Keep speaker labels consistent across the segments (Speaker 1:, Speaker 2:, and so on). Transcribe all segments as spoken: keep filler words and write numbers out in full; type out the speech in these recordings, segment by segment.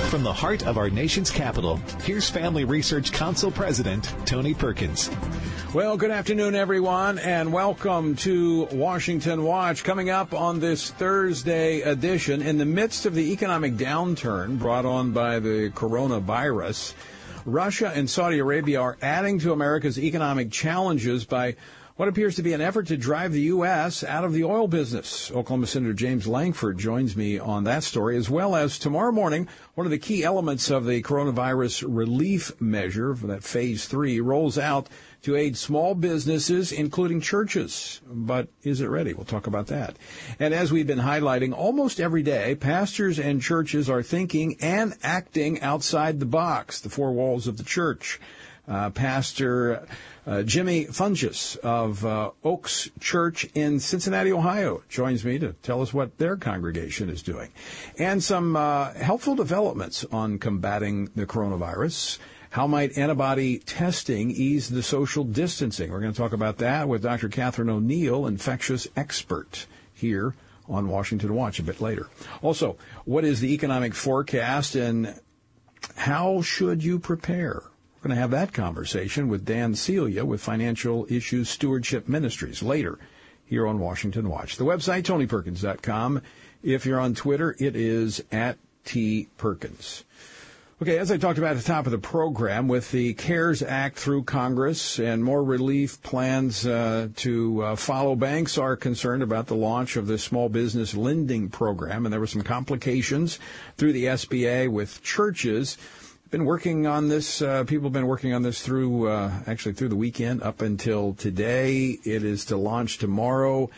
Speaker 1: From the heart of our nation's capital, here's Family Research Council President Tony Perkins.
Speaker 2: Well, good afternoon, everyone, and welcome to Washington Watch. Coming up on this Thursday edition, in the midst of the economic downturn brought on by the coronavirus, Russia and Saudi Arabia are adding to America's economic challenges by what appears to be an effort to drive the U S out of the oil business. Oklahoma Senator James Lankford joins me on that story, as well as tomorrow morning, one of the key elements of the coronavirus relief measure, that phase three, rolls out to aid small businesses, including churches. But is it ready? We'll talk about that. And as we've been highlighting, almost every day, pastors and churches are thinking and acting outside the box, the four walls of the church. Uh, Pastor uh, Jimmy Fungus of uh, Oaks Church in Cincinnati, Ohio, joins me to tell us what their congregation is doing. And some uh, helpful developments on combating the coronavirus. How might antibody testing ease the social distancing? We're going to talk about that with Doctor Catherine O'Neill, infectious expert, here on Washington Watch a bit later. Also, what is the economic forecast and how should you prepare? We're going to have that conversation with Dan Celia with Financial Issues Stewardship Ministries later here on Washington Watch. The website, tony perkins dot com. If you're on Twitter, it is at T Perkins. Okay, as I talked about at the top of the program, with the CARES Act through Congress and more relief plans uh, to uh, follow, banks are concerned about the launch of the small business lending program, and there were some complications through the S B A with churches. Been working on this. Uh, people have been working on this through, uh, actually through the weekend up until today. It is to launch tomorrow.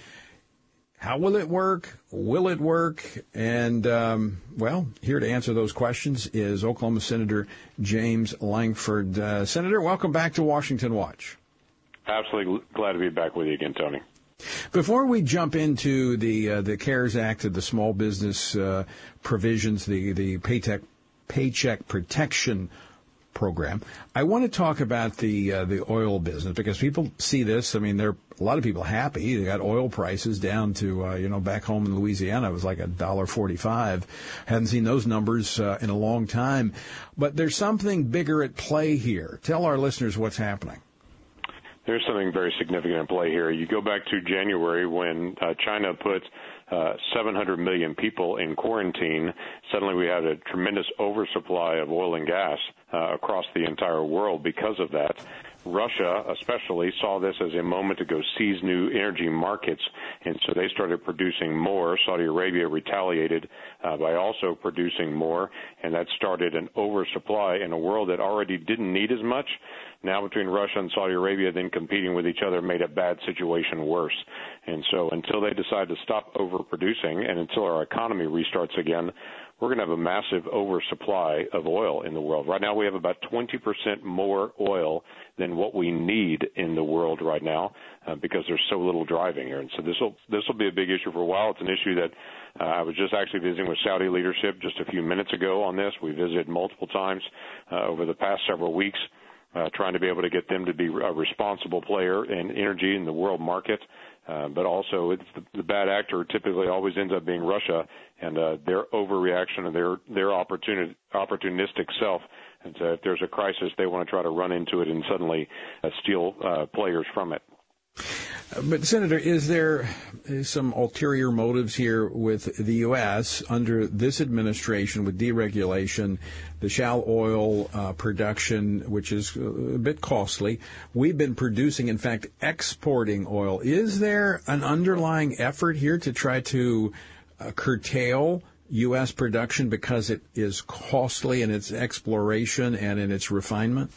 Speaker 2: How will it work? Will it work? And, um, well, here to answer those questions is Oklahoma Senator James Lankford. Uh, Senator, welcome back to Washington Watch.
Speaker 3: Absolutely glad to be back with you again, Tony.
Speaker 2: Before we jump into the uh, the CARES Act, the small business uh, provisions, the the Paycheck Paycheck Protection Program, I want to talk about the uh, the oil business, because people see this. I mean, there are a lot of people happy. They got oil prices down to, uh, you know, back home in Louisiana, it was like a dollar forty-five. Hadn't seen those numbers uh, in a long time. But there's something bigger at play here. Tell our listeners what's happening.
Speaker 3: There's something very significant in play here. You go back to January when uh, China put uh, seven hundred million people in quarantine. Suddenly we had a tremendous oversupply of oil and gas uh, across the entire world because of that. Russia especially saw this as a moment to go seize new energy markets, and so they started producing more. Saudi Arabia retaliated uh, by also producing more, and that started an oversupply in a world that already didn't need as much. Now between Russia and Saudi Arabia then competing with each other made a bad situation worse. And so until they decide to stop overproducing and until our economy restarts again, we're going to have a massive oversupply of oil in the world. Right now we have about twenty percent more oil than what we need in the world right now uh, because there's so little driving here. And so this will this will be a big issue for a while. It's an issue that uh, I was just actually visiting with Saudi leadership just a few minutes ago on this. We visited multiple times uh, over the past several weeks. Uh, trying to be able to get them to be a responsible player in energy in the world market. Uh, but also it's the, the bad actor typically always ends up being Russia and uh, their overreaction and their, their opportuni- opportunistic self. And so if there's a crisis, they want to try to run into it and suddenly uh, steal uh, players from it.
Speaker 2: But, Senator, is there some ulterior motives here with the U S under this administration with deregulation, the shale oil uh, production, which is a bit costly? We've been producing, in fact, exporting oil. Is there an underlying effort here to try to uh, curtail U S production because it is costly in its exploration and in its refinement?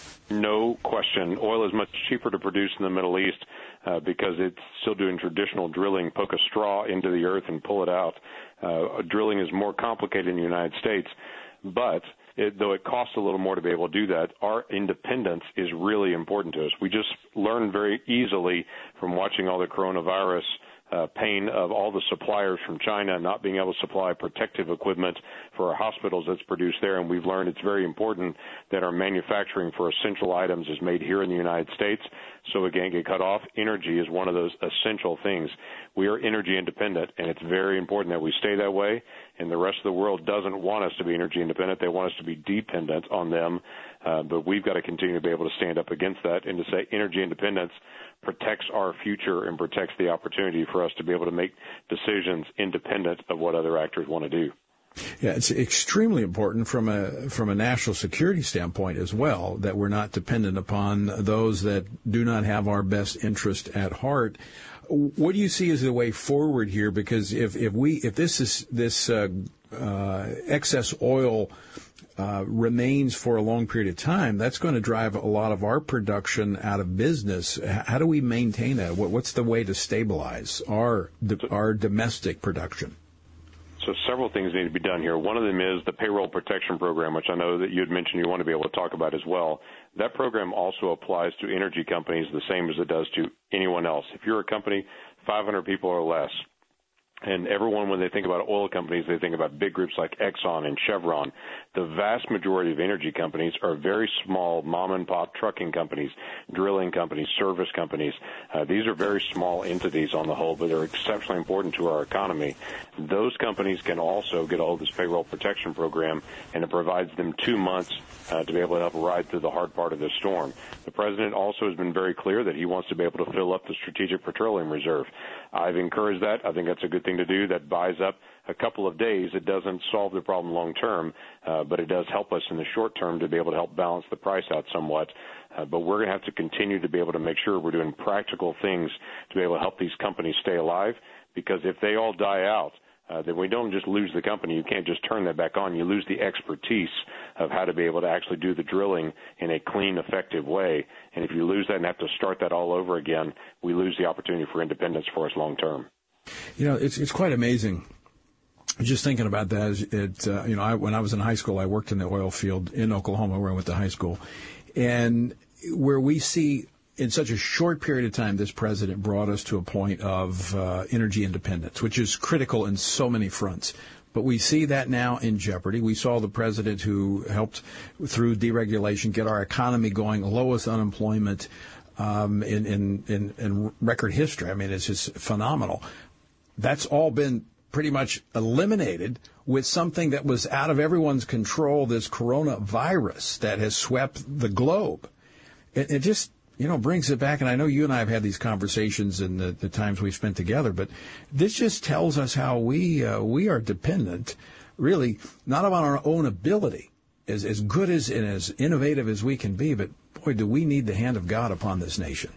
Speaker 3: No question. Oil is much cheaper to produce in the Middle East uh, because it's still doing traditional drilling, poke a straw into the earth and pull it out. Uh, drilling is more complicated in the United States, but it, though it costs a little more to be able to do that, our independence is really important to us. We just learned very easily from watching all the coronavirus uh, pain of all the suppliers from China not being able to supply protective equipment for our hospitals that's produced there. And we've learned it's very important that our manufacturing for essential items is made here in the United States so it can't get cut off. Energy is one of those essential things. We are energy independent, and it's very important that we stay that way. And the rest of the world doesn't want us to be energy independent. They want us to be dependent on them. Uh, but we've got to continue to be able to stand up against that and to say energy independence protects our future and protects the opportunity for us to be able to make decisions independent of what other actors want to do.
Speaker 2: Yeah, it's extremely important from a from a national security standpoint as well that we're not dependent upon those that do not have our best interest at heart. What do you see as the way forward here? Because if, if we if this is this uh, uh, excess oil uh, remains for a long period of time, that's going to drive a lot of our production out of business. How do we maintain that? What, what's the way to stabilize our our domestic production?
Speaker 3: So several things need to be done here. One of them is the payroll protection program, which I know that you had mentioned you want to be able to talk about as well. That program also applies to energy companies the same as it does to anyone else. If you're a company, five hundred people or less, and everyone, when they think about oil companies, they think about big groups like Exxon and Chevron. The vast majority of energy companies are very small mom-and-pop trucking companies, drilling companies, service companies. Uh, these are very small entities on the whole, but they're exceptionally important to our economy. Those companies can also get all of this payroll protection program, and it provides them two months uh, to be able to help ride through the hard part of this storm. The president also has been very clear that he wants to be able to fill up the Strategic Petroleum Reserve. I've encouraged that. I think that's a good thing to do. That buys up a couple of days. It doesn't solve the problem long term, uh, but it does help us in the short term to be able to help balance the price out somewhat. Uh, but we're going to have to continue to be able to make sure we're doing practical things to be able to help these companies stay alive, because if they all die out, uh, then we don't just lose the company. You can't just turn that back on. You lose the expertise of how to be able to actually do the drilling in a clean, effective way. And if you lose that and have to start that all over again, we lose the opportunity for independence for us long term.
Speaker 2: You know, it's it's quite amazing. Just thinking about that, it uh, you know, I, when I was in high school, I worked in the oil field in Oklahoma, where I went to high school, and where we see in such a short period of time, this president brought us to a point of uh, energy independence, which is critical in so many fronts. But we see that now in jeopardy. We saw the president who helped, through deregulation, get our economy going, lowest unemployment um, in, in, in, in record history. I mean, it's just phenomenal. That's all been pretty much eliminated with something that was out of everyone's control, this coronavirus that has swept the globe. It, it just, you know, brings it back. And I know you and I have had these conversations in the, the times we've spent together, but this just tells us how we uh, we are dependent, really, not on our own ability, as, as good as and as innovative as we can be, but, boy, do we need the hand of God upon this nation.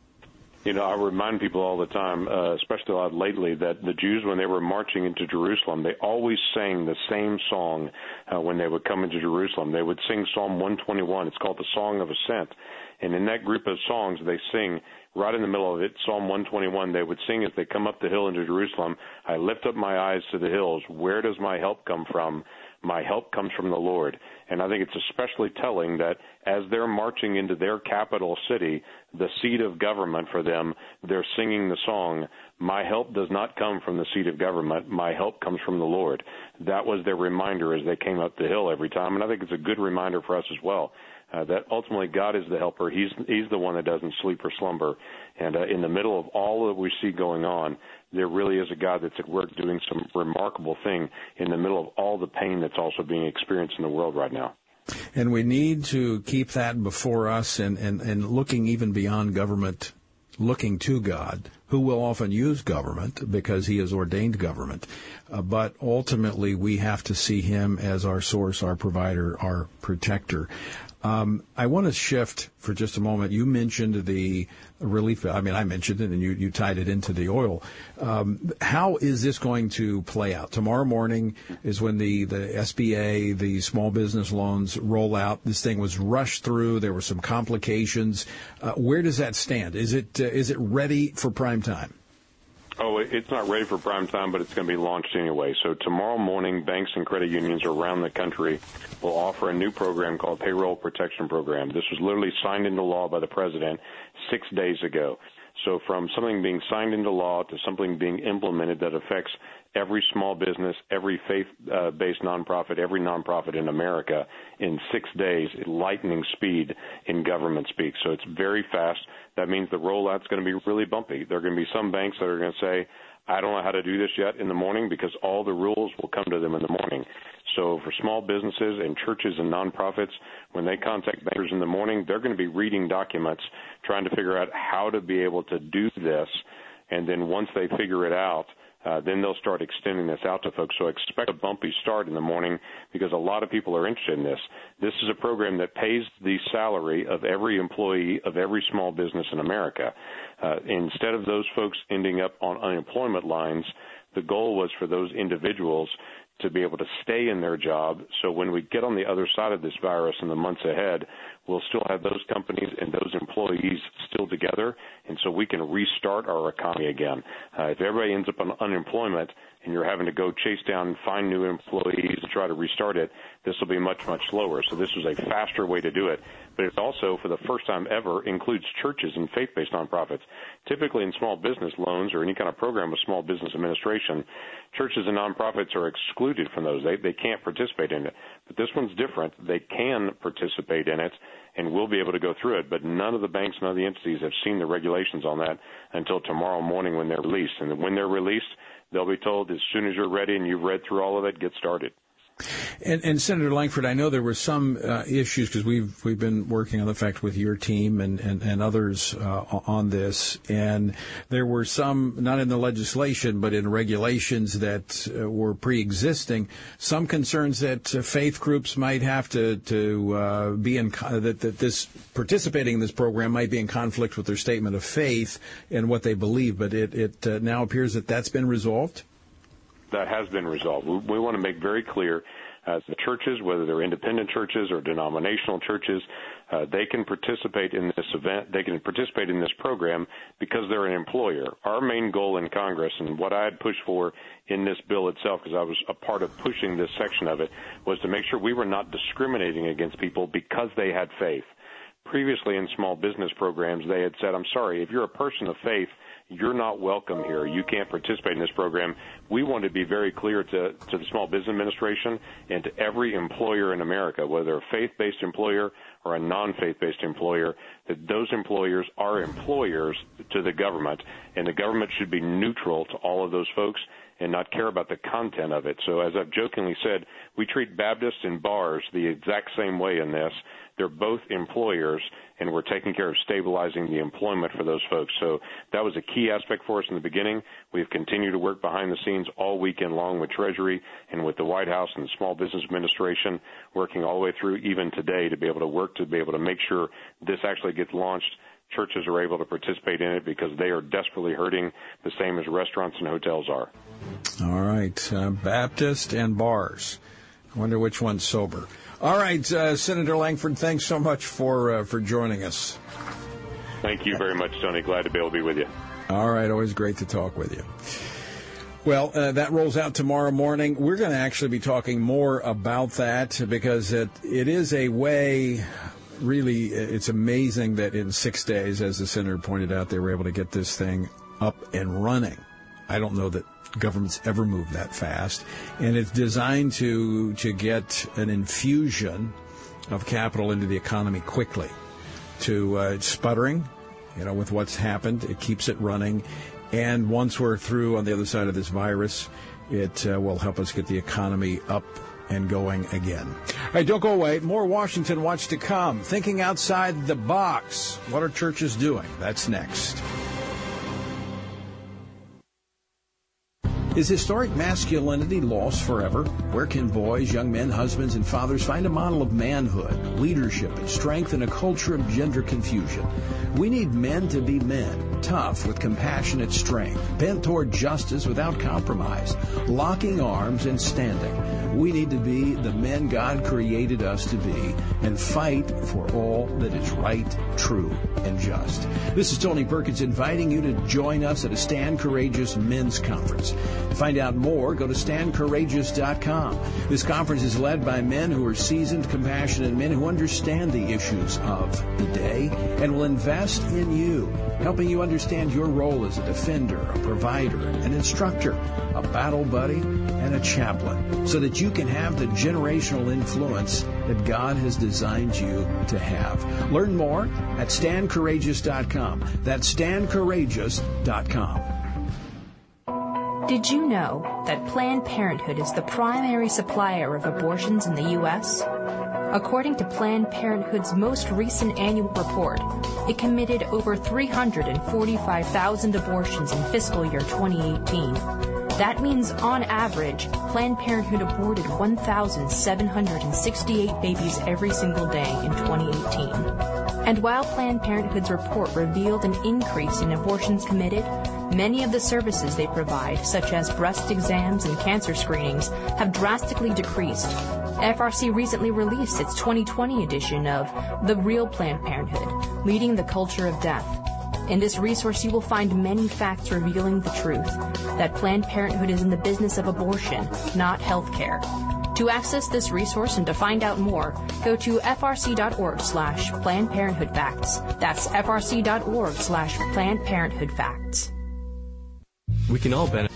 Speaker 3: You know, I remind people all the time, uh, especially a lot lately, that the Jews, when they were marching into Jerusalem, they always sang the same song uh, when they would come into Jerusalem. They would sing Psalm one twenty-one. It's called the Song of Ascent. And in that group of songs, they sing right in the middle of it, Psalm one twenty-one, they would sing as they come up the hill into Jerusalem, I lift up my eyes to the hills. Where does my help come from? My help comes from the Lord. And I think it's especially telling that as they're marching into their capital city, the seat of government for them, they're singing the song, my help does not come from the seat of government, my help comes from the Lord. That was their reminder as they came up the hill every time, and I think it's a good reminder for us as well, uh, that ultimately God is the helper. He's, he's the one that doesn't sleep or slumber. And uh, in the middle of all that we see going on, there really is a God that's at work doing some remarkable thing in the middle of all the pain that's also being experienced in the world right now.
Speaker 2: And we need to keep that before us and, and, and looking even beyond government, looking to God, who will often use government because he has ordained government. Uh, but ultimately, we have to see him as our source, our provider, our protector. Um, I want to shift for just a moment. You mentioned the relief. I mean, I mentioned it, and you, you tied it into the oil. Um, how is this going to play out? Tomorrow morning is when the, the S B A, the small business loans, roll out. This thing was rushed through. There were some complications. Uh, where does that stand? Is it uh, is it ready for prime time?
Speaker 3: Oh, it's not ready for prime time, but it's going to be launched anyway. So tomorrow morning, banks and credit unions around the country will offer a new program called Payroll Protection Program. This was literally signed into law by the president six days ago. So from something being signed into law to something being implemented that affects every small business, every faith-based nonprofit, every nonprofit in America in six days, lightning speed in government speak. So it's very fast. That means the rollout's going to be really bumpy. There are going to be some banks that are going to say, I don't know how to do this yet in the morning, because all the rules will come to them in the morning. So for small businesses and churches and nonprofits, when they contact bankers in the morning, they're going to be reading documents, trying to figure out how to be able to do this. And then once they figure it out, uh, then they'll start extending this out to folks. So expect a bumpy start in the morning, because a lot of people are interested in this. This is a program that pays the salary of every employee of every small business in America. Uh, instead of those folks ending up on unemployment lines, the goal was for those individuals to be able to stay in their job. So when we get on the other side of this virus in the months ahead, we'll still have those companies and those employees still together, and so we can restart our economy again. Uh, if everybody ends up on unemployment and you're having to go chase down and find new employees to try to restart it, this will be much, much slower. So this was a faster way to do it. But it also, for the first time ever, includes churches and faith-based nonprofits. Typically in small business loans or any kind of program with Small Business Administration, churches and nonprofits are excluded from those. They, they can't participate in it. But this one's different. They can participate in it, and we'll be able to go through it. But none of the banks, none of the entities have seen the regulations on that until tomorrow morning when they're released. And when they're released, they'll be told, as soon as you're ready and you've read through all of it, get started.
Speaker 2: And, and Senator Lankford, I know there were some uh, issues, because we've we've been working on the fact with your team and and, and others uh, on this, and there were some, not in the legislation but in regulations that uh, were pre-existing, some concerns that uh, faith groups might have to to uh, be in uh, that that this participating in this program might be in conflict with their statement of faith and what they believe. But it it uh, now appears that that's been resolved.
Speaker 3: That has been resolved. We, we want to make very clear uh, the churches, whether they're independent churches or denominational churches, uh, they can participate in this event. They can participate in this program because they're an employer. Our main goal in Congress, and what I had pushed for in this bill itself, because I was a part of pushing this section of it, was to make sure we were not discriminating against people because they had faith. Previously in small business programs, they had said, I'm sorry, if you're a person of faith, you're not welcome here. You can't participate in this program. We want to be very clear to, to the Small Business Administration and to every employer in America, whether a faith-based employer or a non-faith-based employer, that those employers are employers to the government, and the government should be neutral to all of those folks and not care about the content of it. So as I've jokingly said, we treat Baptists and bars the exact same way in this. They're both employers, and we're taking care of stabilizing the employment for those folks. So that was a key aspect for us in the beginning. We've continued to work behind the scenes all weekend long with Treasury and with the White House and the Small Business Administration, working all the way through even today to be able to work to be able to make sure this actually gets launched. Churches are able to participate in it because they are desperately hurting, the same as restaurants and hotels are.
Speaker 2: All right, uh, Baptist and bars. I wonder which one's sober. All right, uh, Senator Lankford, thanks so much for uh, for joining us.
Speaker 3: Thank you very much, Tony. Glad to be able to be with you.
Speaker 2: All right, always great to talk with you. Well, uh, that rolls out tomorrow morning. We're going to actually be talking more about that because it, it is a way, really, it's amazing that in six days, as the senator pointed out, they were able to get this thing up and running. I don't know that governments ever move that fast, and it's designed to to get an infusion of capital into the economy quickly. To uh, sputtering, you know, with what's happened, it keeps it running, and once we're through on the other side of this virus, it uh, will help us get the economy up and going again. All right, don't go away. More Washington Watch to come. Thinking outside the box. What are churches doing? That's next. Is historic masculinity lost forever? Where can boys, young men, husbands, and fathers find a model of manhood, leadership, and strength in a culture of gender confusion? We need men to be men, tough with compassionate strength, bent toward justice without compromise, locking arms and standing. We need to be the men God created us to be and fight for all that is right, true, and just. This is Tony Perkins inviting you to join us at a Stand Courageous Men's Conference. To find out more, go to stand courageous dot com. This conference is led by men who are seasoned, compassionate men who understand the issues of the day and will invest in you, helping you understand understand your role as a defender, a provider, an instructor, a battle buddy, and a chaplain, so that you can have the generational influence that God has designed you to have. Learn more at stand courageous dot com. That's stand courageous dot com.
Speaker 4: Did you know that Planned Parenthood is the primary supplier of abortions in the U S? According to Planned Parenthood's most recent annual report, it committed over three hundred forty-five thousand abortions in fiscal year twenty eighteen. That means, on average, Planned Parenthood aborted one thousand seven hundred sixty-eight babies every single day in twenty eighteen. And while Planned Parenthood's report revealed an increase in abortions committed, many of the services they provide, such as breast exams and cancer screenings, have drastically decreased. F R C recently released its twenty twenty edition of The Real Planned Parenthood, Leading the Culture of Death. In this resource, you will find many facts revealing the truth, that Planned Parenthood is in the business of abortion, not health care. To access this resource and to find out more, go to frc.org slash Planned Parenthood Facts. That's frc.org slash Planned Parenthood Facts.
Speaker 5: We can all benefit.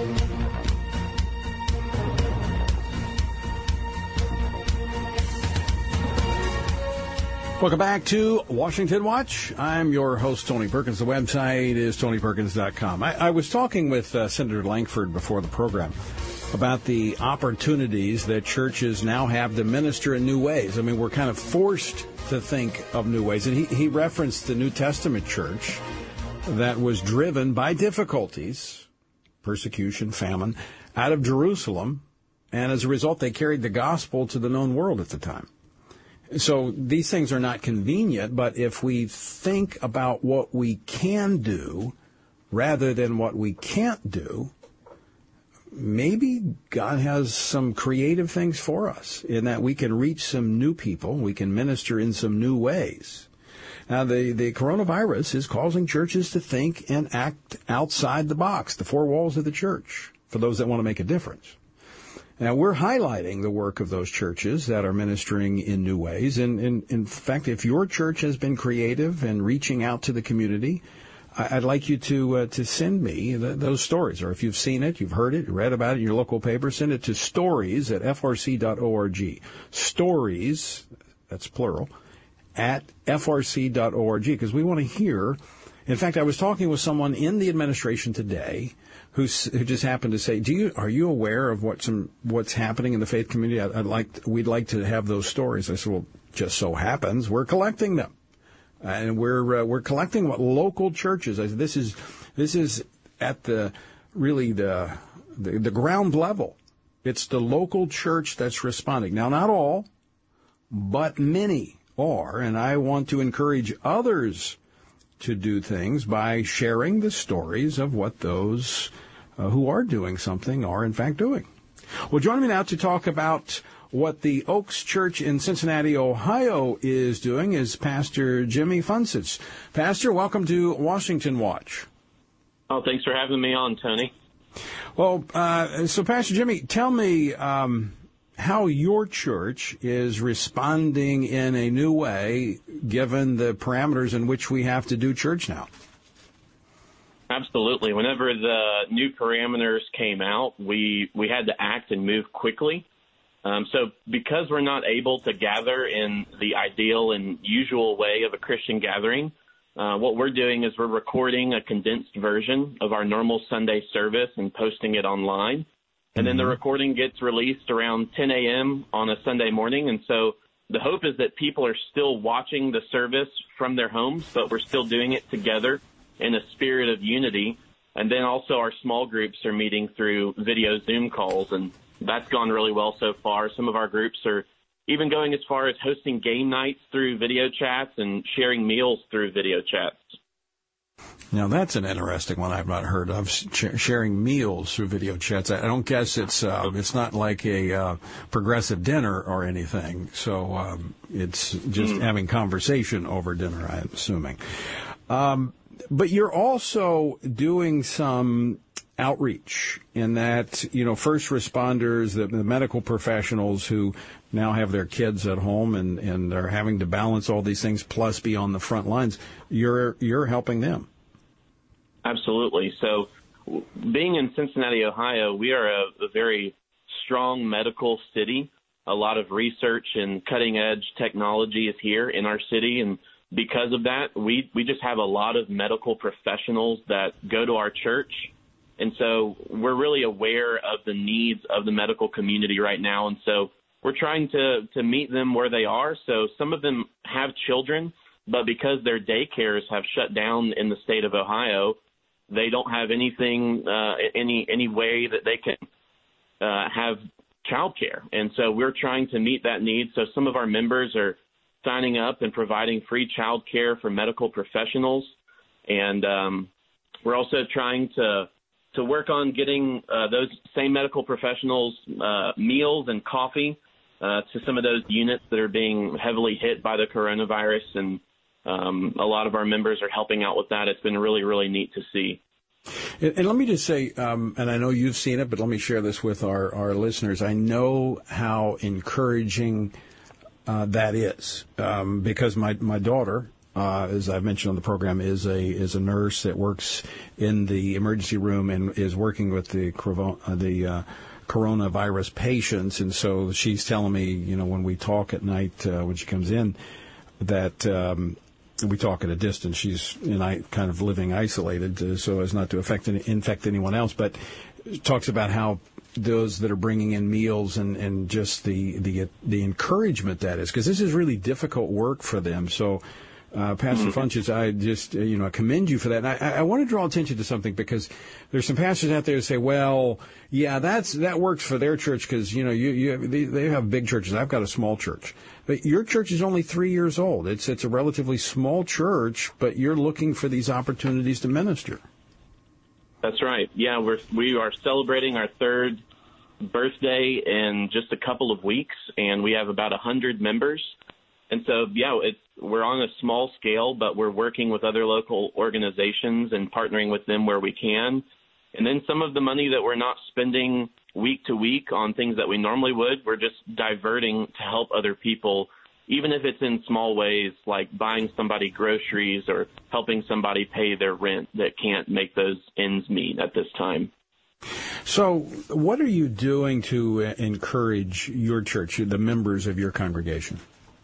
Speaker 2: Welcome back to Washington Watch. I'm your host, Tony Perkins. The website is tony perkins dot com. I, I was talking with uh, Senator Lankford before the program about the opportunities that churches now have to minister in new ways. I mean, we're kind of forced to think of new ways. And he, he referenced the New Testament church that was driven by difficulties, persecution, famine, out of Jerusalem. And as a result, they carried the gospel to the known world at the time. So these things are not convenient, but if we think about what we can do rather than what we can't do, maybe God has some creative things for us in that we can reach some new people, we can minister in some new ways. Now, the, the coronavirus is causing churches to think and act outside the box, the four walls of the church, for those that want to make a difference. Now, we're highlighting the work of those churches that are ministering in new ways. And, and in fact, if your church has been creative and reaching out to the community, I'd like you to uh, to send me the, those stories. Or if you've seen it, you've heard it, read about it in your local paper, send it to stories at f r c dot org. Stories, that's plural, at f r c dot org, because we want to hear. In fact, I was talking with someone in the administration today who who just happened to say, "Do you are you aware of what some what's happening in the faith community? I'd, I'd like we'd like to have those stories." I said, "Well, just so happens we're collecting them, and we're uh, we're collecting what local churches." I said, "This is this is at the really the, the the ground level. It's the local church that's responding. Now, not all, but many are, and I want to encourage others to do things by sharing the stories of what those uh, who are doing something are in fact doing." Well, joining me now to talk about what the Oaks Church in Cincinnati, Ohio is doing is Pastor Jimmy Funsich. Pastor, welcome to Washington Watch.
Speaker 6: Oh, thanks for having me on, Tony.
Speaker 2: Well, uh, so Pastor Jimmy, tell me um, how your church is responding in a new way, given the parameters in which we have to do church now.
Speaker 6: Absolutely. Whenever the new parameters came out, we, we had to act and move quickly. Um, so because we're not able to gather in the ideal and usual way of a Christian gathering, uh, what we're doing is we're recording a condensed version of our normal Sunday service and posting it online. And then the recording gets released around ten a.m. on a Sunday morning. And so the hope is that people are still watching the service from their homes, but we're still doing it together in a spirit of unity. And then also our small groups are meeting through video Zoom calls, and that's gone really well so far. Some of our groups are even going as far as hosting game nights through video chats and sharing meals through video chats.
Speaker 2: Now, that's an interesting one I've not heard of, sh- sharing meals through video chats. I don't guess it's uh, it's not like a uh, progressive dinner or anything. So um, it's just mm. having conversation over dinner, I'm assuming. Um, but you're also doing some outreach in that, you know, first responders, the, the medical professionals who now have their kids at home and, and are having to balance all these things plus be on the front lines, you're you're helping them.
Speaker 6: Absolutely. So being in Cincinnati, Ohio, we are a, a very strong medical city. A lot of research and cutting-edge technology is here in our city, and because of that, we, we just have a lot of medical professionals that go to our church. And so we're really aware of the needs of the medical community right now. And so we're trying to, to meet them where they are. So some of them have children, but because their daycares have shut down in the state of Ohio, they don't have anything, uh, any any way that they can uh, have childcare. And so we're trying to meet that need. So some of our members are signing up and providing free childcare for medical professionals. And um, we're also trying to to work on getting uh, those same medical professionals uh, meals and coffee uh, to some of those units that are being heavily hit by the coronavirus. And um, a lot of our members are helping out with that. It's been really, really neat to see.
Speaker 2: And, and let me just say, um, and I know you've seen it, but let me share this with our, our listeners. I know how encouraging uh, that is um, because my, my daughter, Uh, as I've mentioned on the program, is a is a nurse that works in the emergency room and is working with the uh, the uh, coronavirus patients. And so she's telling me, you know, when we talk at night uh, when she comes in, that um, we talk at a distance. She's and I kind of living isolated uh, so as not to affect any, infect anyone else. But talks about how those that are bringing in meals and, and just the the the encouragement that is, because this is really difficult work for them. So. Uh, Pastor mm-hmm. Funches, I just, uh, you know, I commend you for that. And I, I want to draw attention to something because there's some pastors out there who say, well, yeah, that's, that works for their church because, you know, you, you, they, they have big churches. I've got a small church. But your church is only three years old. It's, it's a relatively small church, but you're looking for these opportunities to minister.
Speaker 6: That's right. Yeah, we're, we are celebrating our third birthday in just a couple of weeks, and we have about a hundred members. And so, yeah, it's, we're on a small scale, but we're working with other local organizations and partnering with them where we can. And then some of the money that we're not spending week to week on things that we normally would, we're just diverting to help other people, even if it's in small ways, like buying somebody groceries or helping somebody pay their rent that can't make those ends meet at this time.
Speaker 2: So what are you doing to encourage your church, the members of your congregation?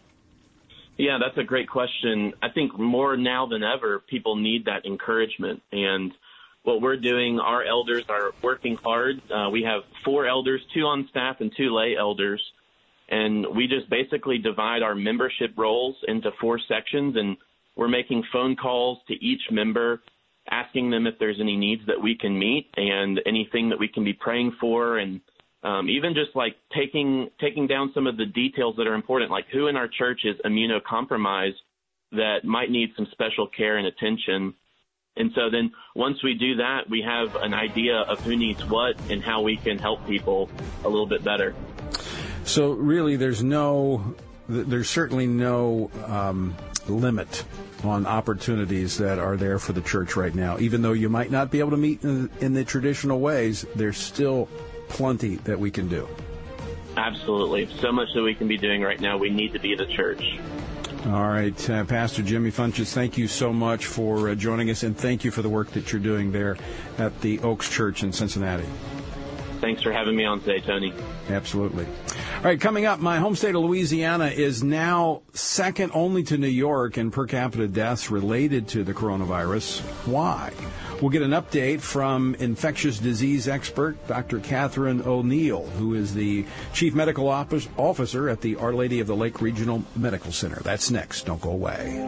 Speaker 6: Yeah, that's a great question. I think more now than ever, people need that encouragement. And what we're doing, our elders are working hard. Uh, we have four elders, two on staff and two lay elders. And we just basically divide our membership roles into four sections. And we're making phone calls to each member, asking them if there's any needs that we can meet and anything that we can be praying for, and Um, even just like taking taking down some of the details that are important, like who in our church is immunocompromised that might need some special care and attention. And so then once we do that, we have an idea of who needs what and how we can help people a little bit better.
Speaker 2: So really there's no, there's certainly no um, limit on opportunities that are there for the church right now. Even though you might not be able to meet in, in the traditional ways, there's still plenty that we can do.
Speaker 6: Absolutely. So much that we can be doing right now. We need to be the church.
Speaker 2: All right. Uh, Pastor Jimmy Funches, thank you so much for uh, joining us, and thank you for the work that you're doing there at the Oaks Church in Cincinnati.
Speaker 6: Thanks for having me on today, Tony.
Speaker 2: Absolutely. All right, coming up, my home state of Louisiana is now second only to New York in per capita deaths related to the coronavirus. Why? We'll get an update from infectious disease expert Doctor Catherine O'Neill, who is the Chief Medical Officer at the Our Lady of the Lake Regional Medical Center. That's next. Don't go away.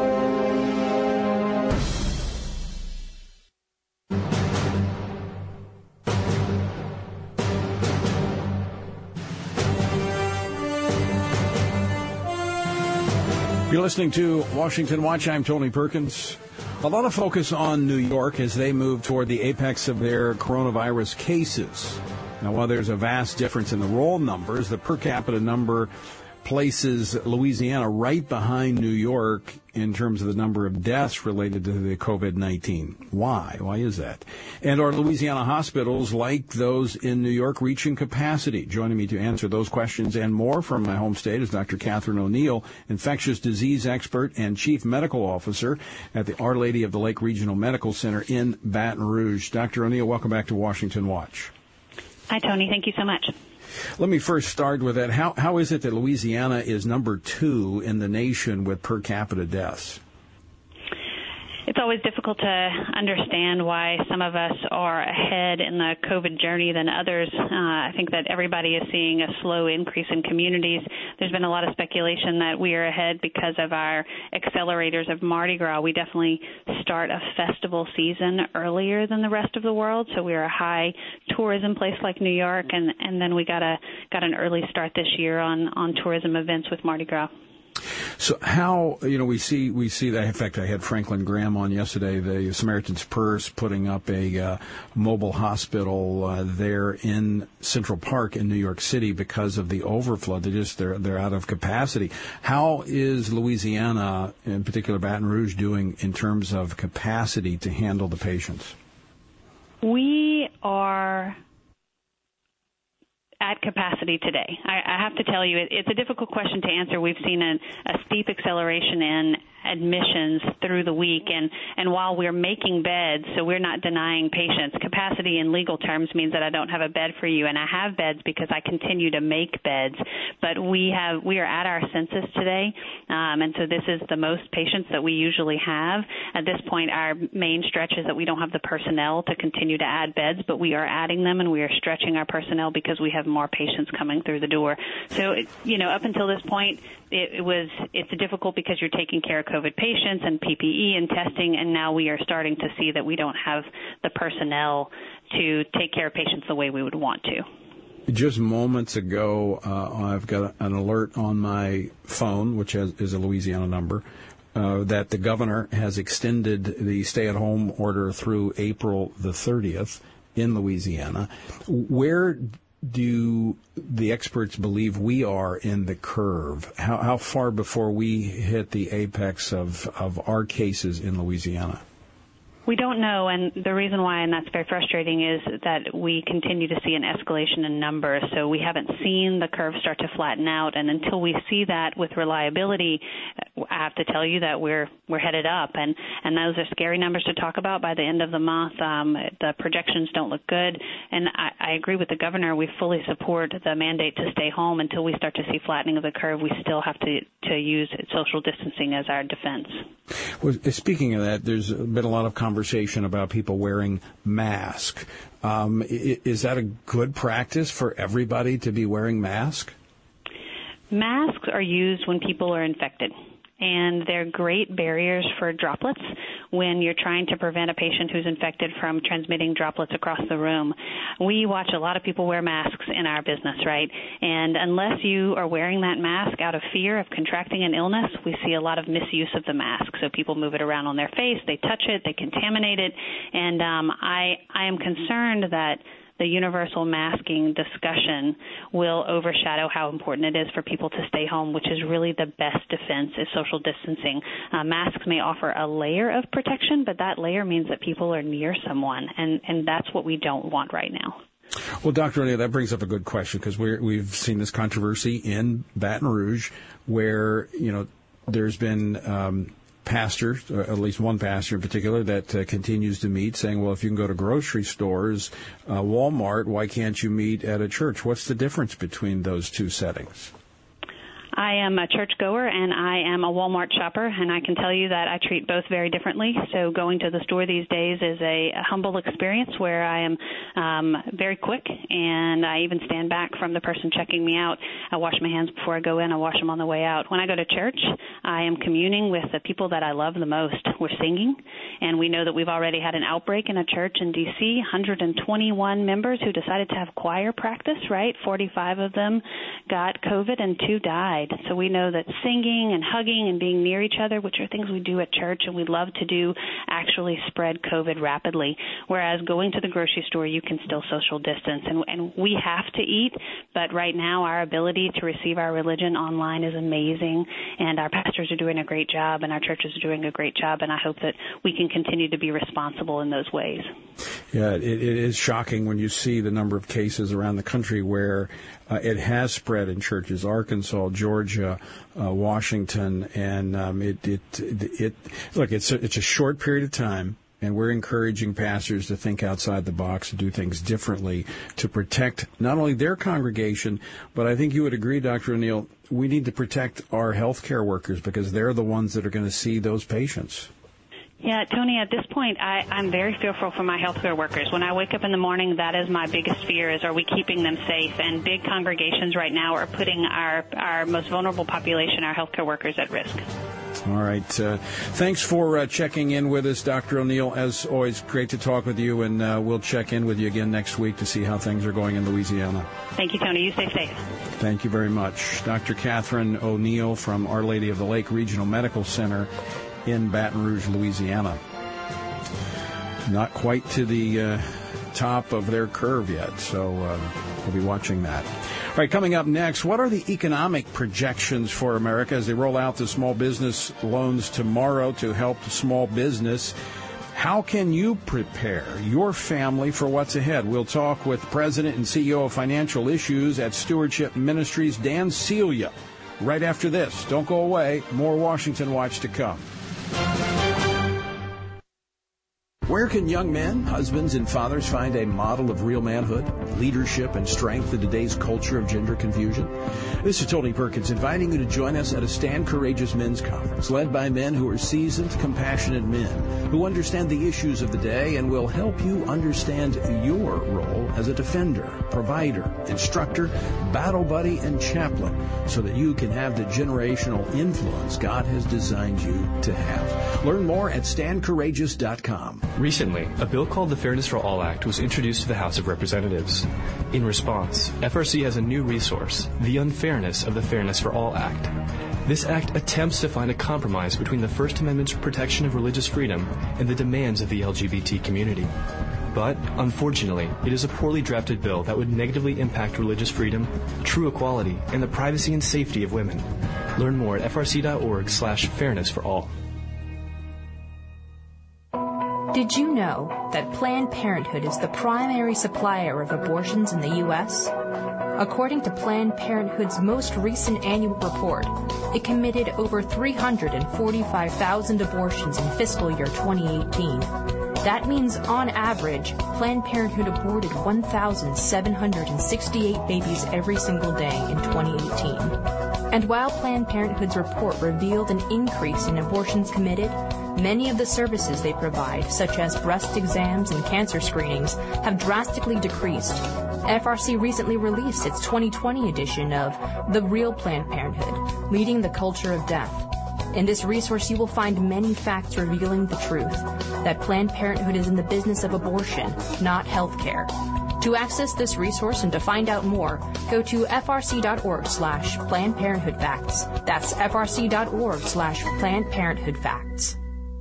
Speaker 2: You're listening to Washington Watch. I'm Tony Perkins. A lot of focus on New York as they move toward the apex of their coronavirus cases. Now, while there's a vast difference in the roll numbers, the per capita number places Louisiana right behind New York in terms of the number of deaths related to the COVID nineteen. Why? Why is that? And are Louisiana hospitals like those in New York reaching capacity? Joining me to answer those questions and more from my home state is Doctor Catherine O'Neill, infectious disease expert and chief medical officer at the Our Lady of the Lake Regional Medical Center in Baton Rouge. Doctor O'Neill, welcome back to Washington Watch.
Speaker 7: Hi, Tony. Thank you so much.
Speaker 2: Let me first start with that. How how is it that Louisiana is number two in the nation with per capita deaths?
Speaker 7: It's always difficult to understand why some of us are ahead in the COVID journey than others. Uh, I think that everybody is seeing a slow increase in communities. There's been a lot of speculation that we are ahead because of our accelerators of Mardi Gras. We definitely start a festival season earlier than the rest of the world, so we're a high tourism place like New York, and, and then we got a got an early start this year on, on tourism events with Mardi Gras.
Speaker 2: So how, you know, we see we see that. In fact, I had Franklin Graham on yesterday, the Samaritan's Purse, putting up a uh, mobile hospital uh, there in Central Park in New York City because of the overflow. They just they're they're out of capacity. How is Louisiana, in particular Baton Rouge, doing in terms of capacity to handle the patients?
Speaker 7: We are at capacity today. I, I have to tell you, it, it's a difficult question to answer. We've seen a, a steep acceleration in admissions through the week, and, and while we're making beds, so we're not denying patients, capacity in legal terms means that I don't have a bed for you, and I have beds because I continue to make beds, but we have we are at our census today, um, and so this is the most patients that we usually have. At this point, our main stretch is that we don't have the personnel to continue to add beds, but we are adding them, and we are stretching our personnel because we have more patients coming through the door. So, it, you know, up until this point, it, it was it's difficult because you're taking care of COVID patients and P P E and testing, and now we are starting to see that we don't have the personnel to take care of patients the way we would want to.
Speaker 2: Just moments ago, uh, I've got an alert on my phone, which has, is a Louisiana number, uh, that the governor has extended the stay-at-home order through April the thirtieth in Louisiana. Where do the experts believe we are in the curve? How, how far before we hit the apex of, of our cases in Louisiana?
Speaker 7: We don't know, and the reason why, and that's very frustrating, is that we continue to see an escalation in numbers. So we haven't seen the curve start to flatten out, and until we see that with reliability, I have to tell you that we're we're headed up, and, and those are scary numbers to talk about by the end of the month. Um, the projections don't look good, and I, I agree with the governor. We fully support the mandate to stay home until we start to see flattening of the curve. We still have to, to use social distancing as our defense.
Speaker 2: Well, speaking of that, there's been a lot of conversation about people wearing masks. Um, is that a good practice for everybody to be wearing masks?
Speaker 7: Masks are used when people are infected, and they're great barriers for droplets when you're trying to prevent a patient who's infected from transmitting droplets across the room. We watch a lot of people wear masks in our business, right? And unless you are wearing that mask out of fear of contracting an illness, we see a lot of misuse of the mask. So people move it around on their face, they touch it, they contaminate it, and um, I, I am concerned that the universal masking discussion will overshadow how important it is for people to stay home, which is really the best defense is social distancing. Uh, masks may offer a layer of protection, but that layer means that people are near someone, and, and that's what we don't want right now.
Speaker 2: Well, Doctor O'Neill, that brings up a good question, because we're, we've seen this controversy in Baton Rouge where, you know, there's been um, pastors, or at least one pastor in particular, that uh, continues to meet, saying, well, if you can go to grocery stores, uh, Walmart, why can't you meet at a church? What's the difference between those two settings?
Speaker 7: I am a churchgoer and I am a Walmart shopper, and I can tell you that I treat both very differently. So going to the store these days is a, a humble experience where I am um, very quick, and I even stand back from the person checking me out. I wash my hands before I go in. I wash them on the way out. When I go to church, I am communing with the people that I love the most. We're singing, and we know that we've already had an outbreak in a church in D C, one hundred twenty-one members who decided to have choir practice, right? forty-five of them got COVID and two died. need. So we know that singing and hugging and being near each other, which are things we do at church and we love to do, actually spread COVID rapidly. Whereas going to the grocery store, you can still social distance. And, and we have to eat, but right now our ability to receive our religion online is amazing, and our pastors are doing a great job, and our churches are doing a great job, and I hope that we can continue to be responsible in those ways.
Speaker 2: Yeah, it, it is shocking when you see the number of cases around the country where uh, it has spread in churches, Arkansas, Georgia, uh, Washington, and um, it, it, it, it, look, it's a, it's a short period of time, and we're encouraging pastors to think outside the box and do things differently to protect not only their congregation, but I think you would agree, Doctor O'Neill, we need to protect our healthcare workers because they're the ones that are going to see those patients.
Speaker 7: Yeah, Tony, at this point, I, I'm very fearful for my healthcare workers. When I wake up in the morning, that is my biggest fear, is are we keeping them safe? And big congregations right now are putting our, our most vulnerable population, our healthcare workers, at risk.
Speaker 2: All right. Uh, thanks for uh, checking in with us, Doctor O'Neill. As always, great to talk with you, and uh, we'll check in with you again next week to see how things are going in Louisiana.
Speaker 7: Thank you, Tony. You stay safe.
Speaker 2: Thank you very much. Doctor Catherine O'Neill from Our Lady of the Lake Regional Medical Center in Baton Rouge, Louisiana. Not quite to the uh, top of their curve yet, so uh, we'll be watching that. All right, coming up next, what are the economic projections for America as they roll out the small business loans tomorrow to help small business? How can you prepare your family for what's ahead? We'll talk with President and C E O of Financial Issues at Stewardship Ministries, Dan Celia, right after this. Don't go away. More Washington Watch to come. Where can young men, husbands, and fathers find a model of real manhood, leadership, and strength in today's culture of gender confusion? This is Tony Perkins inviting you to join us at a Stand Courageous Men's Conference led by men who are seasoned, compassionate men who understand the issues of the day and will help you understand your role as a defender, provider, instructor, battle buddy, and chaplain so that you can have the generational influence God has designed you to have. Learn more at stand courageous dot com.
Speaker 5: Recently, a bill called the Fairness for All Act was introduced to the House of Representatives. In response, F R C has a new resource, the Unfairness of the Fairness for All Act. This act attempts to find a compromise between the First Amendment's protection of religious freedom and the demands of the L G B T community. But, unfortunately, it is a poorly drafted bill that would negatively impact religious freedom, true equality, and the privacy and safety of women. Learn more at f r c dot org slash fairness for all.
Speaker 4: Did you know that Planned Parenthood is the primary supplier of abortions in the U S? According to Planned Parenthood's most recent annual report, it committed over three hundred forty-five thousand abortions in fiscal year twenty eighteen. That means, on average, Planned Parenthood aborted one thousand seven hundred sixty-eight babies every single day in twenty eighteen. And while Planned Parenthood's report revealed an increase in abortions committed, many of the services they provide, such as breast exams and cancer screenings, have drastically decreased. F R C recently released its twenty twenty edition of The Real Planned Parenthood, Leading the Culture of Death. In this resource, you will find many facts revealing the truth, that Planned Parenthood is in the business of abortion, not health care. To access this resource and to find out more, go to f r c dot org slash Planned Parenthood Facts. That's f r c dot org slash Planned Parenthood Facts.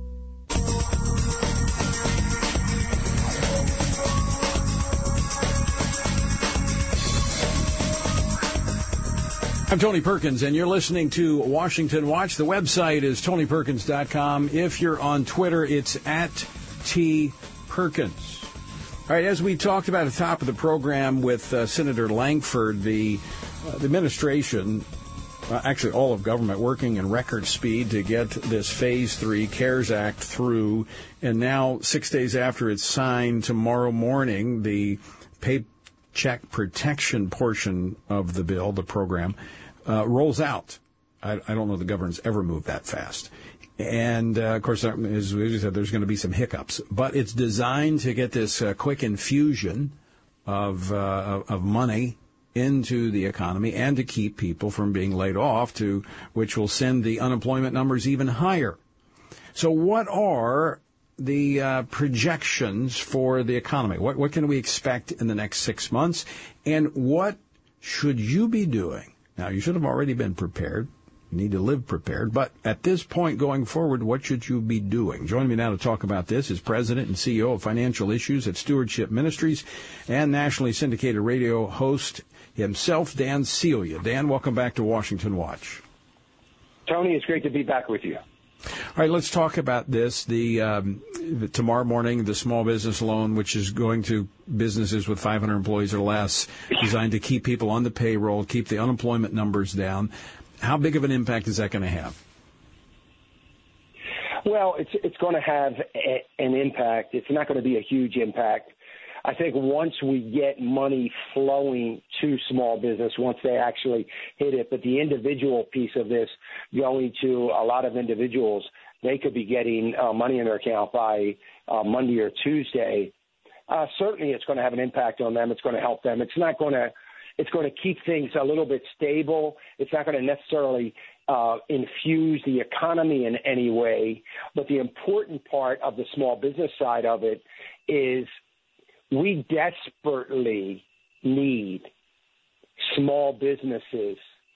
Speaker 2: I'm Tony Perkins, and you're listening to Washington Watch. The website is tony perkins dot com. If you're on Twitter, it's at T Perkins. All right, as we talked about at the top of the program with uh, Senator Lankford, the, uh, the administration, uh, actually all of government, working in record speed to get this Phase three CARES Act through. And now, six days after it's signed, tomorrow morning, the Paycheck Protection portion of the bill, the program, uh, rolls out. I, I don't know the government's ever moved that fast. And, uh, of course, as we said, there's going to be some hiccups. But it's designed to get this uh, quick infusion of uh, of money into the economy and to keep people from being laid off, to which will send the unemployment numbers even higher. So what are the uh, projections for the economy? What, what can we expect in the next six months? And what should you be doing Now, you should have already been prepared. You need to live prepared. But at this point going forward, what should you be doing? Joining me now to talk about this is President and C E O of Financial Issues at Stewardship Ministries and nationally syndicated radio host himself, Dan Celia. Dan, welcome back to Washington Watch.
Speaker 8: Tony, it's great to be back with you.
Speaker 2: All right, let's talk about this. The, um, the tomorrow morning, the small business loan, which is going to businesses with five hundred employees or less, designed to keep people on the payroll, keep the unemployment numbers down. How big of an impact is that going to have?
Speaker 8: Well, it's it's going to have a, an impact. It's not going to be a huge impact. I think once we get money flowing to small business, once they actually hit it, but the individual piece of this going to a lot of individuals, they could be getting uh, money in their account by uh, Monday or Tuesday. Uh, certainly it's going to have an impact on them. It's going to help them. It's not going to It's going to keep things a little bit stable. It's not going to necessarily uh, infuse the economy in any way. But the important part of the small business side of it is we desperately need small businesses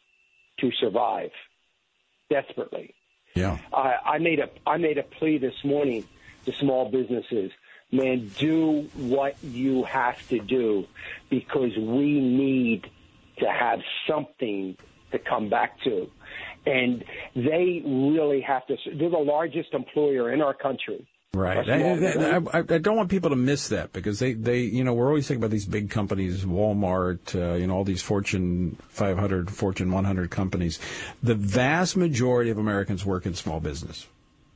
Speaker 8: to survive. Desperately.
Speaker 2: Yeah.
Speaker 8: I, I made a I made a plea this morning to small businesses. Man, do what you have to do because we need to have something to come back to. And they really have to. They're the largest employer in our country.
Speaker 2: Right. I, I, I don't want people to miss that because they, they, you know, we're always thinking about these big companies, Walmart, uh, you know, all these Fortune five hundred, Fortune one hundred companies. The vast majority of Americans work in small business.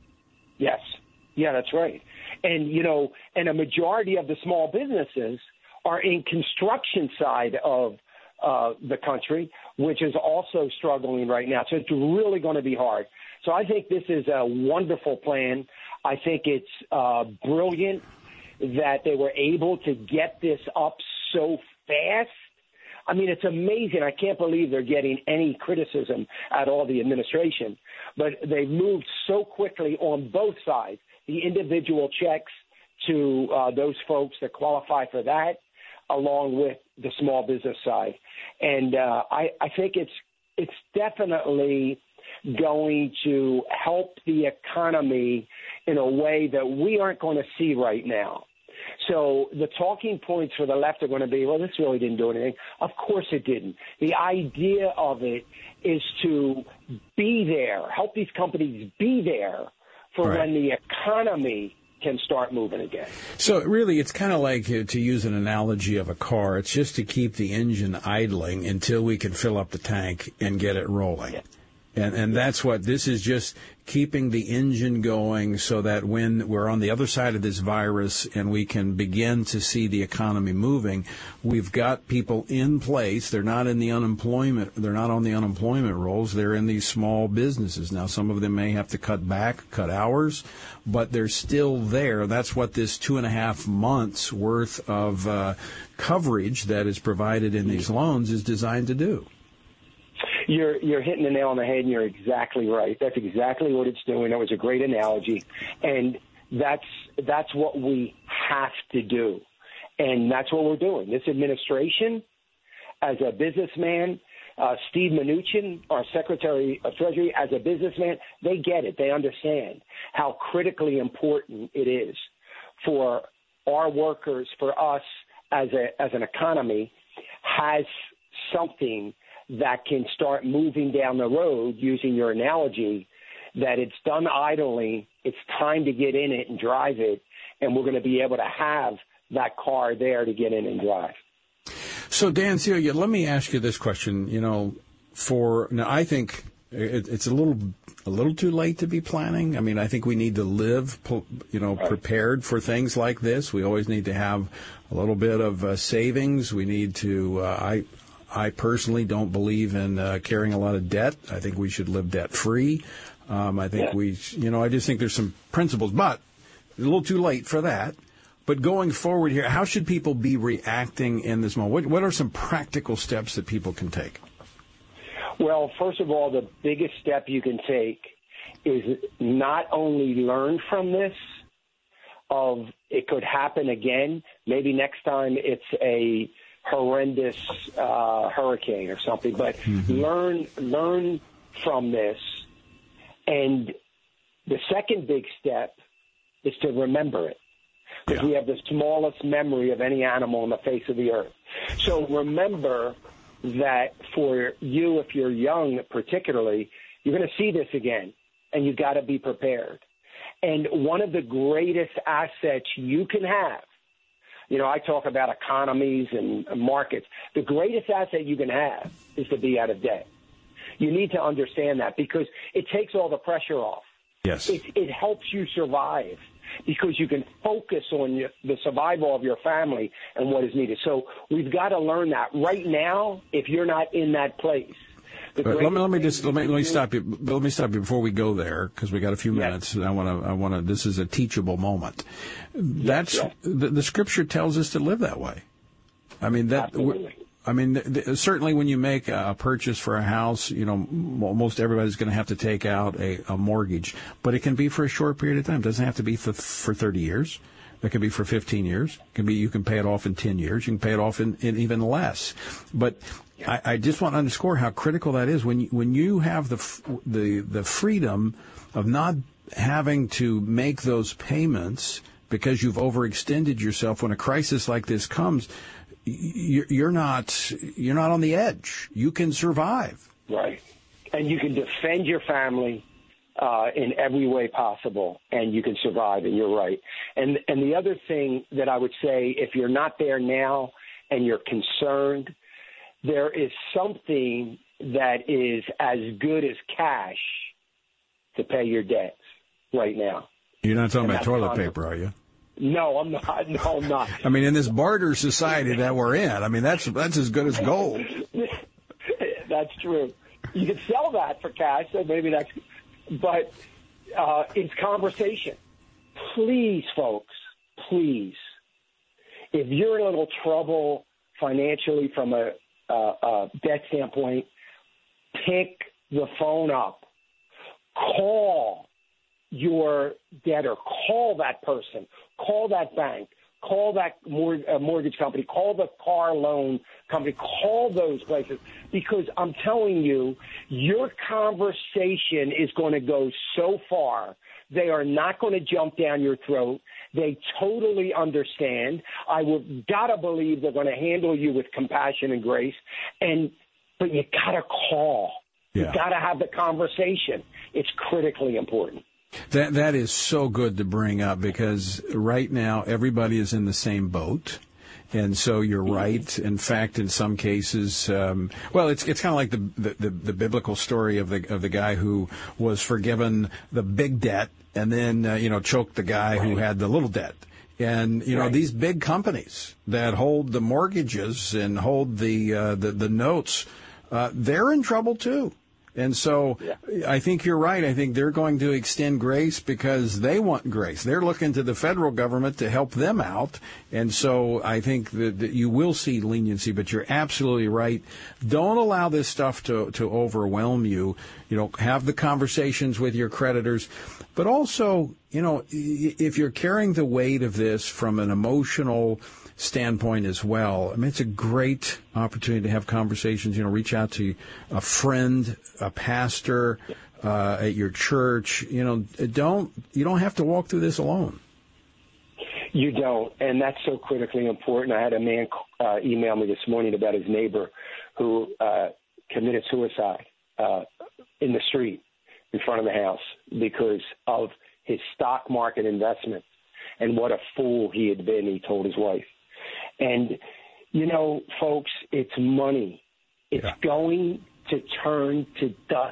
Speaker 8: Yes. Yeah, that's right. And, you know, and a majority of the small businesses are in construction side of uh, the country, which is also struggling right now. So it's really going to be hard. So I think this is a wonderful plan. I think it's uh, brilliant that they were able to get this up so fast. I mean, it's amazing. I can't believe they're getting any criticism at all, the administration. But they've moved so quickly on both sides. The individual checks to uh, those folks that qualify for that, along with the small business side. And uh, I, I think it's it's definitely going to help the economy in a way that we aren't going to see right now. So the talking points for the left are going to be, well, this really didn't do anything. Of course it didn't. The idea of it is to be there, help these companies be there for right. when the economy can start moving again.
Speaker 2: So really, it's kind of like, uh, to use an analogy of a car, it's just to keep the engine idling until we can fill up the tank and get it rolling. Yeah. And and that's what this is, just keeping the engine going so that when we're on the other side of this virus and we can begin to see the economy moving, we've got people in place. They're not in the unemployment. They're not on the unemployment rolls. They're in these small businesses. Now, some of them may have to cut back, cut hours, but they're still there. That's what this two and a half months worth of uh, coverage that is provided in these loans is designed to do.
Speaker 8: You're you're hitting the nail on the head, and you're exactly right. That's exactly what it's doing. That was a great analogy, and that's that's what we have to do, and that's what we're doing. This administration, as a businessman, uh, Steve Mnuchin, our Secretary of Treasury, as a businessman, they get it. They understand how critically important it is for our workers, for us as a as an economy, has something that can start moving down the road, using your analogy, that it's done idly, it's time to get in it and drive it, and we're going to be able to have that car there to get in and drive.
Speaker 2: So, Dan Celia, let me ask you this question. You know, for now, I think it, it's a little a little too late to be planning. I mean, I think we need to live, you know, prepared for things like this. We always need to have a little bit of uh, savings. We need to, uh, I I personally don't believe in uh, carrying a lot of debt. I think we should live debt-free. Um, I think yeah. we, you know, I just think there's some principles, but a little too late for that. But going forward here, how should people be reacting in this moment? What, what are some practical steps that people can take?
Speaker 8: Well, first of all, the biggest step you can take is not only learn from this, of it could happen again. Maybe next time it's a horrendous uh, hurricane or something. But mm-hmm. learn learn from this. And the second big step is to remember it. Because yeah. we have the smallest memory of any animal on the face of the earth. So remember that for you, if you're young particularly, you're going to see this again, and you've got to be prepared. And one of the greatest assets you can have, you know, I talk about economies and markets. The greatest asset you can have is to be out of debt. You need to understand that because it takes all the pressure off.
Speaker 2: Yes.
Speaker 8: It, it helps you survive because you can focus on your, the survival of your family and what is needed. So we've got to learn that. Right now, if you're not in that place,
Speaker 2: But let me let me just let me let me stop you. Let me stop you before we go there because we got a few minutes. Yes. I want to. I want to. This is a teachable moment. That's yes, yes. The, the Scripture tells us to live that way. I mean that. I mean the, the, certainly when you make a purchase for a house, you know, most everybody's going to have to take out a, a mortgage, but it can be for a short period of time. It doesn't have to be for for thirty years. It can be for fifteen years. It can be you can pay it off in ten years. You can pay it off in, in even less. But I, I just want to underscore how critical that is when you, when you have the the the freedom of not having to make those payments because you've overextended yourself. When a crisis like this comes, you're not you're not on the edge. You can survive.
Speaker 8: Right, and you can defend your family uh, in every way possible, and you can survive. And you're right. And and the other thing that I would say, if you're not there now and you're concerned, there is something that is as good as cash to pay your debts right now.
Speaker 2: You're not talking and about toilet paper, are you?
Speaker 8: No, I'm not. No, I'm not.
Speaker 2: I mean, in this barter society that we're in, I mean, that's that's as good as gold.
Speaker 8: That's true. You can sell that for cash, so maybe that's. But uh, it's conversation. Please, folks, please, if you're in a little trouble financially from a Uh, uh, debt standpoint, pick the phone up. Call your debtor. Call that person. Call that bank. Call that mor- uh, mortgage company. Call the car loan company. Call those places because I'm telling you, your conversation is going to go so far. They are not going to jump down your throat. They totally understand. I would gotta believe they're going to handle you with compassion and grace. And but you gotta call. Yeah. You gotta have the conversation. It's critically important.
Speaker 2: That that is so good to bring up because right now everybody is in the same boat. And so you're right. In fact, in some cases, um, well, it's it's kind of like the, the the biblical story of the of the guy who was forgiven the big debt and then uh, you know choked the guy right. who had the little debt. And you know right. these big companies that hold the mortgages and hold the uh, the, the notes, uh, they're in trouble too. And so yeah. I think you're right. I think they're going to extend grace because they want grace. They're looking to the federal government to help them out. And so I think that, that you will see leniency, but you're absolutely right. Don't allow this stuff to, to overwhelm you. You know, have the conversations with your creditors. But also, you know, if you're carrying the weight of this from an emotional standpoint as well, I mean, it's a great opportunity to have conversations. You know, reach out to a friend, a pastor uh, at your church. You know, don't you don't have to walk through this alone.
Speaker 8: You don't, and that's so critically important. I had a man uh, email me this morning about his neighbor who uh, committed suicide uh, in the street in front of the house because of his stock market investment and what a fool he had been, he told his wife. And, you know, folks, it's money. It's yeah. going to turn to dust.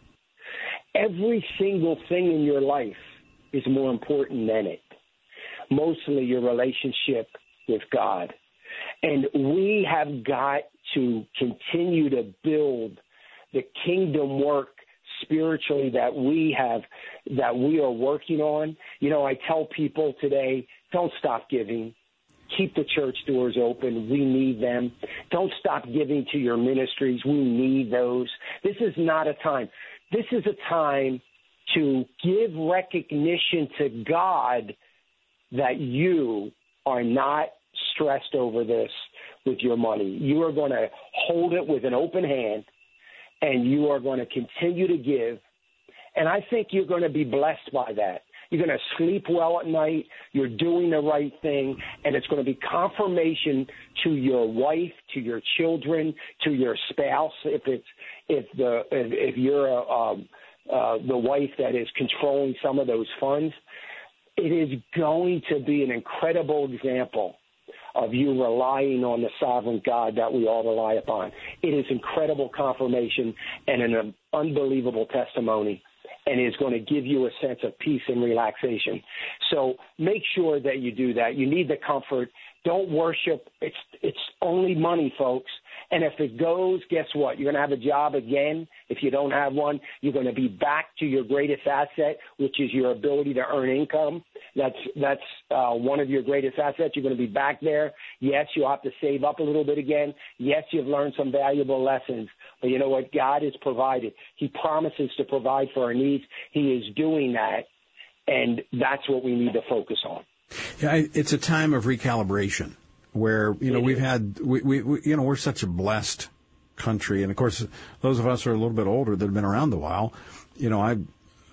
Speaker 8: Every single thing in your life is more important than it. Mostly your relationship with God. And we have got to continue to build the kingdom work spiritually that we have, that we are working on. You know, I tell people today, don't stop giving. Keep the church doors open. We need them. Don't stop giving to your ministries. We need those. This is not a time. This is a time to give recognition to God that you are not stressed over this. with your money. You are going to hold it with an open hand, and you are going to continue to give. And I think you're going to be blessed by that. You're going to sleep well at night. You're doing the right thing, and it's going to be confirmation to your wife, to your children, to your spouse. If it's if the if, if you're a, um, uh, the wife that is controlling some of those funds, it is going to be an incredible example of you relying on the sovereign God that we all rely upon. It is incredible confirmation and an unbelievable testimony, and is going to give you a sense of peace and relaxation. So make sure that you do that. You need the comfort. Don't worship. It's it's only money, folks. And if it goes, guess what? You're going to have a job again. If you don't have one, you're going to be back to your greatest asset, which is your ability to earn income. That's that's uh, one of your greatest assets. You're going to be back there. Yes, you'll have to save up a little bit again. Yes, you've learned some valuable lessons. But you know what? God has provided. He promises to provide for our needs. He is doing that, and that's what we need to focus on.
Speaker 2: Yeah, it's a time of recalibration where, you know,
Speaker 8: It
Speaker 2: we've
Speaker 8: is.
Speaker 2: had, we, we, we, you know, we're such a blessed country. And, of course, those of us who are a little bit older that have been around a while, you know, I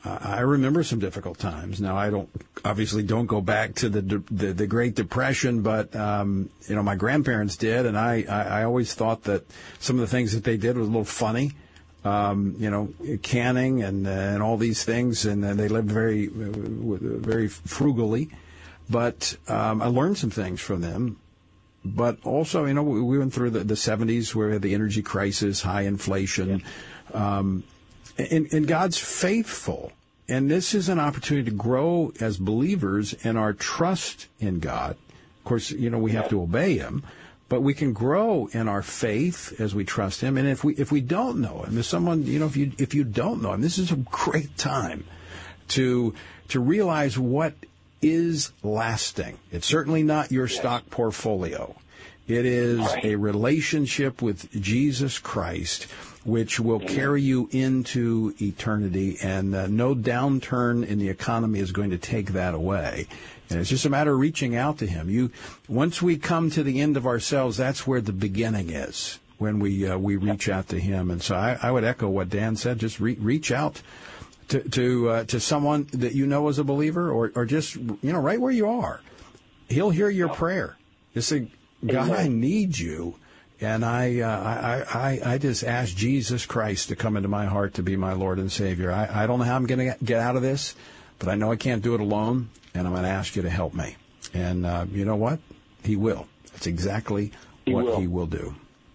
Speaker 2: I remember some difficult times. Now, I don't, obviously don't go back to the the, the Great Depression, but, um, you know, my grandparents did, and I, I, I always thought that some of the things that they did was a little funny. Um, you know, canning and uh, and all these things, and uh, they lived very, uh, very frugally. But um, I learned some things from them. But also, you know, we went through the, the seventies where we had the energy crisis, high inflation. Yeah. Um, and, and God's faithful. And this is an opportunity to grow as believers in our trust in God. Of course, you know, we have to obey Him. But we can grow in our faith as we trust Him. And if we if we don't know Him, if someone, you know, if you if you don't know Him, this is a great time to to realize what is lasting. It's certainly not your stock portfolio. It is a relationship with Jesus Christ, which will carry you into eternity, and uh, no downturn in the economy is going to take that away. And it's just a matter of reaching out to Him. You, once we come to the end of ourselves, that's where the beginning is, when we uh, we reach out to Him. And so I, I would echo what Dan said. Just re- reach out to to, uh, to someone that you know is a believer, or, or just, you know, right where you are. He'll hear your prayer. Just say, God, I need you. And I, uh, I, I, I just ask Jesus Christ to come into my heart to be my Lord and Savior. I, I don't know how I'm going to get out of this, but I know I can't do it alone, and I'm going to ask you to help me. And uh, you know what? He will. That's exactly
Speaker 8: He
Speaker 2: what
Speaker 8: will.
Speaker 2: He will do.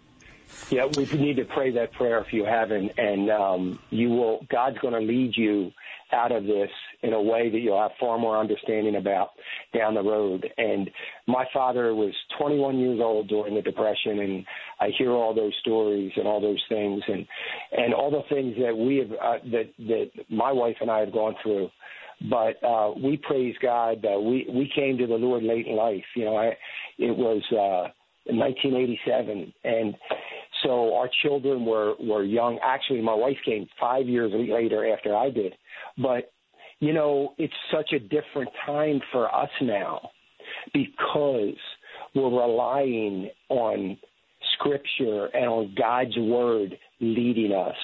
Speaker 8: Yeah, we need to pray that prayer if you haven't, and um, you will. God's going to lead you out of this in a way that you'll have far more understanding about down the road. And my father was twenty-one years old during the Depression, and I hear all those stories and all those things, and and all the things that we have uh, that that my wife and I have gone through. But uh, we praise God that we we came to the Lord late in life. You know, I, it was uh, in nineteen eighty-seven, and so our children were, were young. Actually, my wife came five years later after I did. But, you know, it's such a different time for us now because we're relying on Scripture and on God's Word leading us.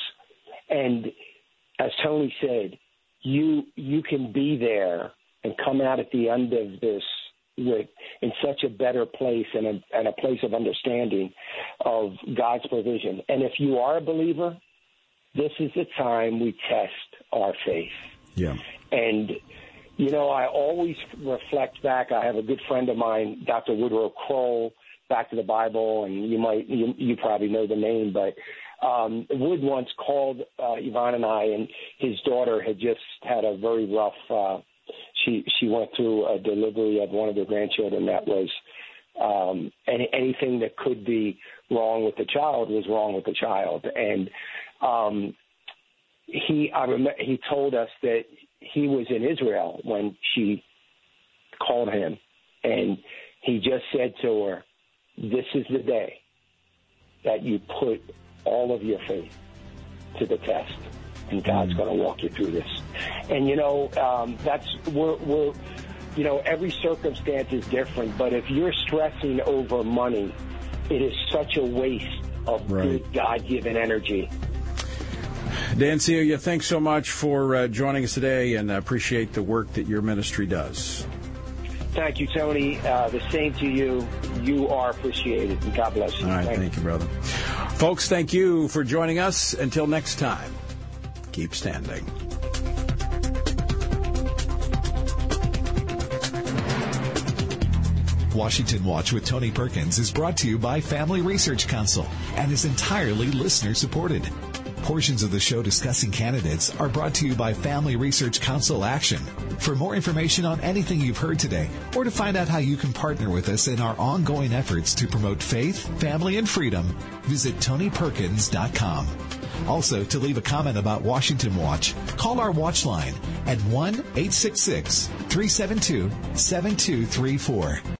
Speaker 8: And as Tony said, you you can be there and come out at the end of this with in such a better place and a, and a place of understanding of God's provision. And if you are a believer, this is the time we test our faith.
Speaker 2: Yeah.
Speaker 8: And, you know, I always reflect back. I have a good friend of mine, Doctor Woodrow Kroll, Back to the Bible, and you might, you, you probably know the name, but um, Wood once called uh, Yvonne and I, and his daughter had just had a very rough uh She she went through a delivery of one of her grandchildren that was um, any, anything that could be wrong with the child was wrong with the child, and um, he I rem- he told us that he was in Israel when she called him, and he just said to her, "This is the day that you put all of your faith to the test." And God's going to walk you through this. And, you know, um, that's, we're, we're, you know, every circumstance is different. But if you're stressing over money, it is such a waste of
Speaker 2: right.
Speaker 8: good God-given energy.
Speaker 2: Dan Celia, thanks so much for uh, joining us today, and I appreciate the work that your ministry does.
Speaker 8: Thank you, Tony. Uh, the same to you. You are appreciated, and God bless you.
Speaker 2: All right, thank, thank you, brother. Folks, thank you for joining us. Until next time, keep standing.
Speaker 1: Washington Watch with Tony Perkins is brought to you by Family Research Council and is entirely listener-supported. Portions of the show discussing candidates are brought to you by Family Research Council Action. For more information on anything you've heard today, or to find out how you can partner with us in our ongoing efforts to promote faith, family, and freedom, visit tony perkins dot com. Also, to leave a comment about Washington Watch, call our watch line at one eight six six, three seven two, seven two three four.